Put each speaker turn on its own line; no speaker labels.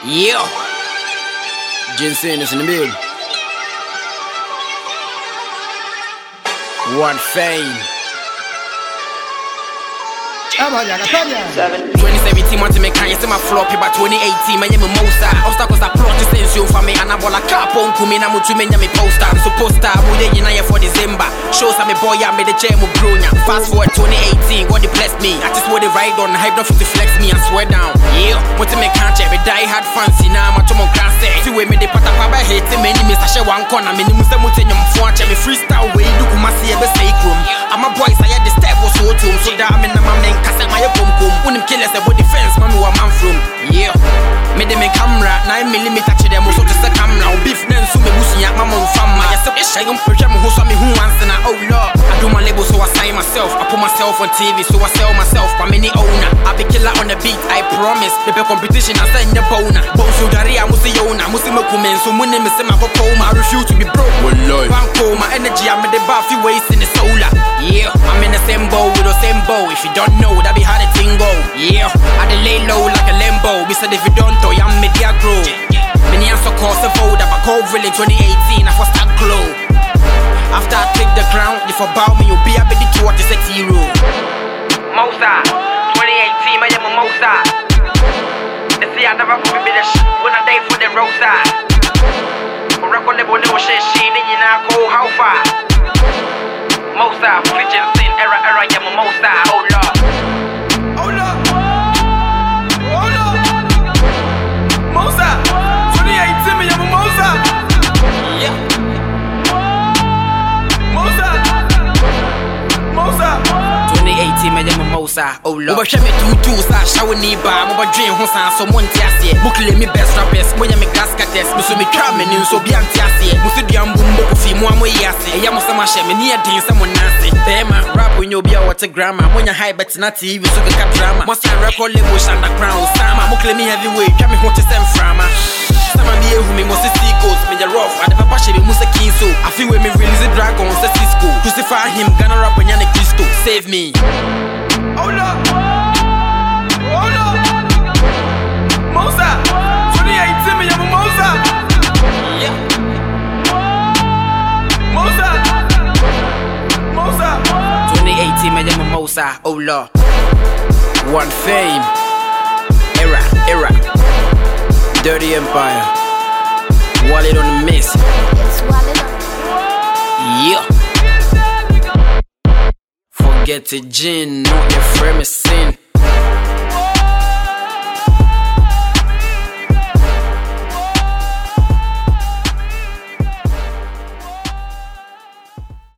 Yeah. Jensen is in the building. One fame. 2017 want to make Kanye see my flop, but 2018 my name Mosa. Obstacles are plot to send you for me and I bought a cap on Kumina Mutumenya me poster. I'm supposed to have a for December. Shows I'm a boy, I made a jam of Brunia. Fast forward 2018, God bless me. I just want to ride on hype, not to flex me and swear down. Yeah, want to make Kanye, but die hard fancy now. I'm a tomon class. See we made the patapaba hate many miss I share one corner. Many Musamutenyum Fwanch, me freestyle way, look my see ever say room. I'm a boy, I had the step was so too. So that I'm in my main castle, my pum pum. When them killers about defense, man, who I'm from. Yeah, made them a camera, 9mm to them, so just a camera. Beef, then so me boosting at my mom from my yourself. It's shy, I'm pretty who saw me who wants and oh Lord. I do my label, so I sign myself. I put myself on TV, so I sell myself. For many owner, I be killer on the beat, I promise. Paper competition, I send the boner. Bonsu Daria, Musiona, Musimakumen, so when them is my coma, I refuse to be broke. Banco, my energy, I'm in the buffy waste in the solar. Yeah, I'm in the same bowl with the same bow. If you don't know, that be how the thing go. Yeah, I dey lay low like a limbo. We said if you don't know, I'm media grow. Many answer calls a vote, I call really 2018, I first start glow. After I take the ground, if I bow me, you'll be a bit to what is a hero. Mosa, 2018, my name is Mosa. They say I never could be the shit when I die for the roadside. But record the bonnet was shit, you know, go how far. Mosa, Christian sin, era, yeah, Mosa, oh Lord. Oh Lord. Oh Lord. Mosa, 2018, me, I'm Mosa. Yeah. Mosa. Mosa. 2018, me, I'm Mosa, oh Lord. Over me two, shower knee bar, over dream, Hosan, so Montiasi. Mukle me best rappers, when you make gas cates, Musu me coming in, so be antiasi. Musu Diambo, Fimu, Yasi, Yamusama, me near Dean, someone nasty. Bema, rap when you'll be out to grammar. When you're high, but not TV, so the cat drama. Must have record labels underground. Sama, Mukle me heavyweight, coming home to send frama. Sama be who me must see goes, me the rough, and the papa she be Musa Kinso. I feel when me release the dragon, say Cisco. Crucify him, gonna rap when Yannick Cristo. Save me. Oh Lord. Oh Lord. Mosa, 2018, me, I'm Mosa. Yeah. Mosa. Mosa. 2018, me, I'm Mosa. Oh Lord. One fame. Era. Dirty Empire. Wallet on the miss.
It's Wallet on.
Yeah. Forget the gin, not your frame is sin.